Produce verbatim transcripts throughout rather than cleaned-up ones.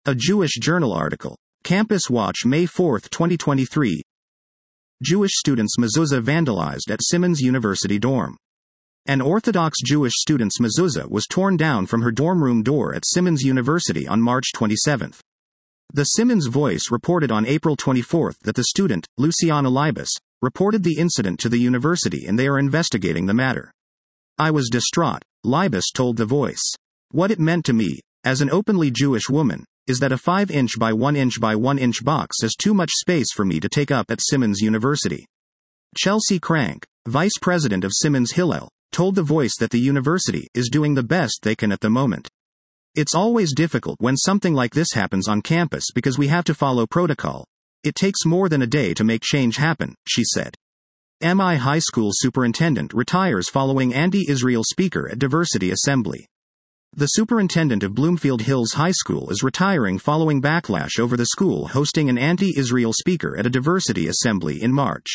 A Jewish Journal article. Campus Watch, May fourth, twenty twenty-three. Jewish students' mezuzah vandalized at Simmons University dorm. An Orthodox Jewish student's mezuzah was torn down from her dorm room door at Simmons University on March twenty-seventh. The Simmons Voice reported on April twenty-fourth that the student, Luciana Libas, reported the incident to the university and they are investigating the matter. "I was distraught," Libas told The Voice. "What it meant to me, as an openly Jewish woman, is that a five inch by one inch by one inch box is too much space for me to take up at Simmons University." Chelsea Crank, vice president of Simmons Hillel, told The Voice that the university is doing the best they can at the moment. "It's always difficult when something like this happens on campus because we have to follow protocol. It takes more than a day to make change happen," she said. M I High School superintendent retires following anti-Israel speaker at Diversity Assembly. The superintendent of Bloomfield Hills High School is retiring following backlash over the school hosting an anti-Israel speaker at a Diversity Assembly in March.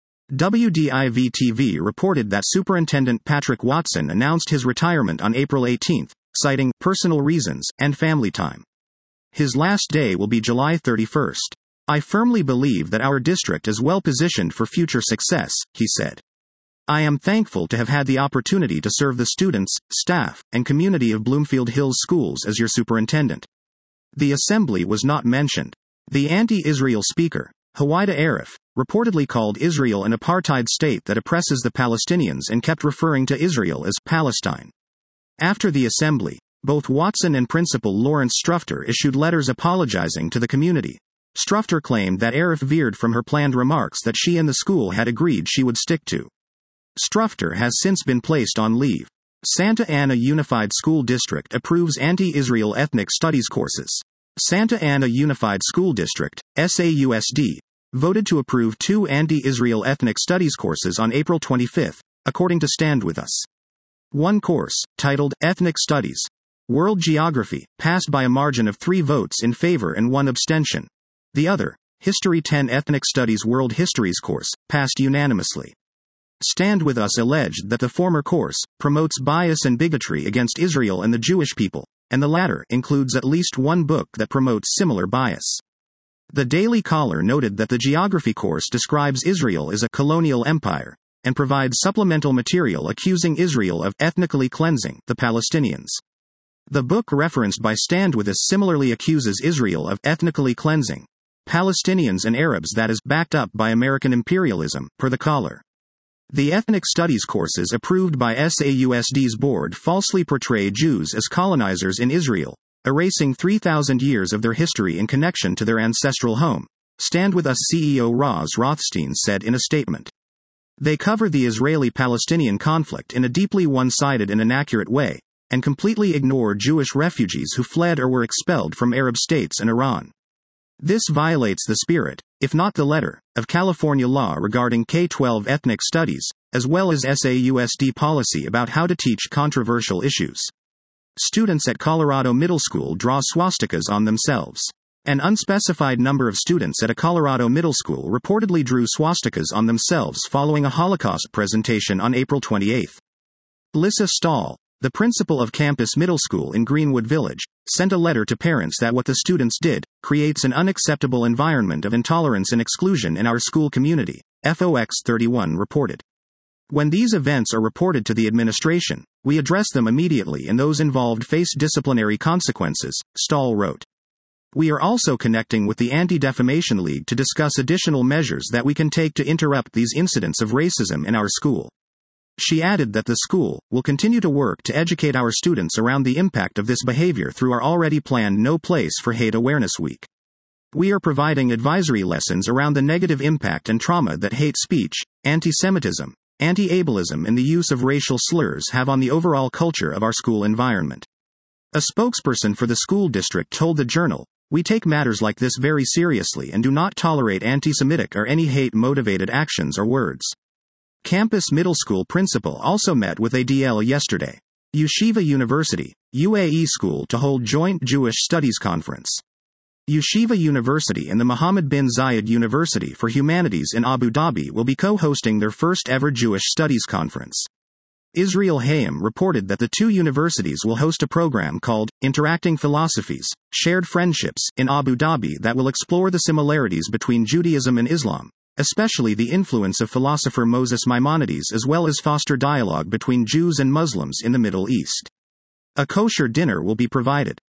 W D I V T V reported that Superintendent Patrick Watson announced his retirement on April eighteenth, citing personal reasons and family time. His last day will be July thirty-first. "I firmly believe that our district is well positioned for future success," he said. "I am thankful to have had the opportunity to serve the students, staff, and community of Bloomfield Hills Schools as your superintendent." The assembly was not mentioned. The anti-Israel speaker, Huwaida Arif, reportedly called Israel an apartheid state that oppresses the Palestinians and kept referring to Israel as Palestine. After the assembly, both Watson and Principal Lawrence Strufter issued letters apologizing to the community. Strufter claimed that Arif veered from her planned remarks that she and the school had agreed she would stick to. Strufter has since been placed on leave. Santa Ana Unified School District approves anti-Israel ethnic studies courses. Santa Ana Unified School District, S A U S D, voted to approve two anti-Israel ethnic studies courses on April twenty-fifth, according to Stand With Us. One course, titled Ethnic Studies, World Geography, passed by a margin of three votes in favor and one abstention. The other, History ten Ethnic Studies World Histories course, passed unanimously. Stand With Us alleged that the former course promotes bias and bigotry against Israel and the Jewish people, and the latter includes at least one book that promotes similar bias. The Daily Caller noted that the geography course describes Israel as a colonial empire, and provides supplemental material accusing Israel of ethnically cleansing the Palestinians. The book referenced by Stand With Us similarly accuses Israel of ethnically cleansing Palestinians and Arabs, that is backed up by American imperialism, per the Caller. The ethnic studies courses approved by S A U S D's board falsely portray Jews as colonizers in Israel, erasing three thousand years of their history in connection to their ancestral home, Stand With Us C E O Roz Rothstein said in a statement. "They cover the Israeli-Palestinian conflict in a deeply one-sided and inaccurate way, and completely ignore Jewish refugees who fled or were expelled from Arab states and Iran. This violates the spirit, if not the letter, of California law regarding K twelve ethnic studies, as well as S A U S D policy about how to teach controversial issues." Students at Colorado Middle School draw swastikas on themselves. An unspecified number of students at a Colorado middle school reportedly drew swastikas on themselves following a Holocaust presentation on April twenty-eighth. Lissa Stahl, the principal of Campus Middle School in Greenwood Village, sent a letter to parents that what the students did creates an unacceptable environment of intolerance and exclusion in our school community, F O X thirty-one reported. "When these events are reported to the administration, we address them immediately and those involved face disciplinary consequences," Stahl wrote. "We are also connecting with the Anti-Defamation League to discuss additional measures that we can take to interrupt these incidents of racism in our school." She added that the school will continue to work to educate our students around the impact of this behavior through our already planned No Place for Hate Awareness Week. "We are providing advisory lessons around the negative impact and trauma that hate speech, anti-Semitism, anti-ableism and the use of racial slurs have on the overall culture of our school environment." A spokesperson for the school district told the Journal, "We take matters like this very seriously and do not tolerate anti-Semitic or any hate-motivated actions or words." Campus Middle School principal also met with A D L yesterday. Yeshiva University, U A E school to hold joint Jewish Studies Conference. Yeshiva University and the Mohammed bin Zayed University for Humanities in Abu Dhabi will be co-hosting their first ever Jewish Studies Conference. Israel Hayam reported that the two universities will host a program called Interacting Philosophies, Shared Friendships in Abu Dhabi that will explore the similarities between Judaism and Islam, especially the influence of philosopher Moses Maimonides, as well as foster dialogue between Jews and Muslims in the Middle East. A kosher dinner will be provided.